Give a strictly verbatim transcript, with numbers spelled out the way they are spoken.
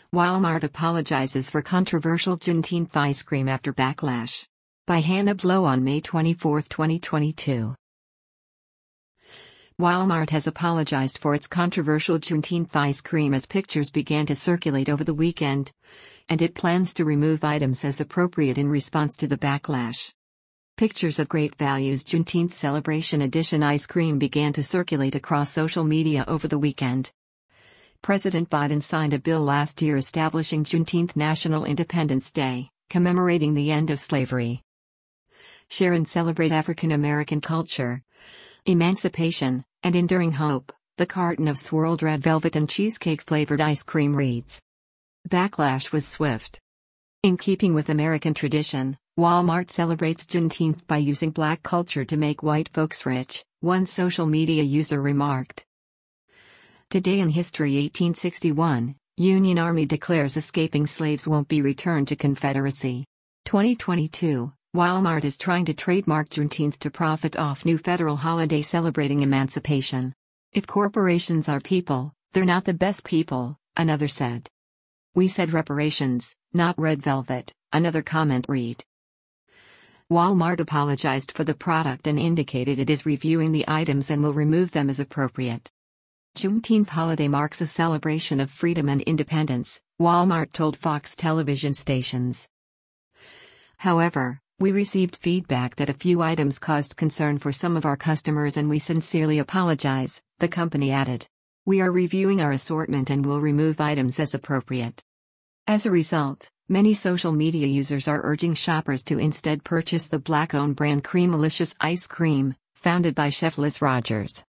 Walmart apologizes for controversial Juneteenth ice cream after backlash. By Hannah Blow on May twenty-fourth, twenty twenty-two. Walmart has apologized for its controversial Juneteenth ice cream as pictures began to circulate over the weekend, and it plans to remove items as appropriate in response to the backlash. Pictures of Great Value's Juneteenth Celebration Edition ice cream began to circulate across social media over the weekend. President Biden signed a bill last year establishing Juneteenth National Independence Day, commemorating the end of slavery. Share and celebrate African American culture, emancipation, and enduring hope, the carton of swirled red velvet and cheesecake-flavored ice cream reads. Backlash was swift. In keeping with American tradition, Walmart celebrates Juneteenth by using black culture to make white folks rich, one social media user remarked. Today in history eighteen sixty-one, Union Army declares escaping slaves won't be returned to Confederacy. twenty twenty-two, Walmart is trying to trademark Juneteenth to profit off new federal holiday celebrating emancipation. If corporations are people, they're not the best people, another said. We said reparations, not red velvet, another comment read. Walmart apologized for the product and indicated it is reviewing the items and will remove them as appropriate. Juneteenth holiday marks a celebration of freedom and independence, Walmart told Fox television stations. However, we received feedback that a few items caused concern for some of our customers and we sincerely apologize, the company added. We are reviewing our assortment and will remove items as appropriate. As a result, many social media users are urging shoppers to instead purchase the black-owned brand Creamalicious ice cream, founded by chef Liz Rogers.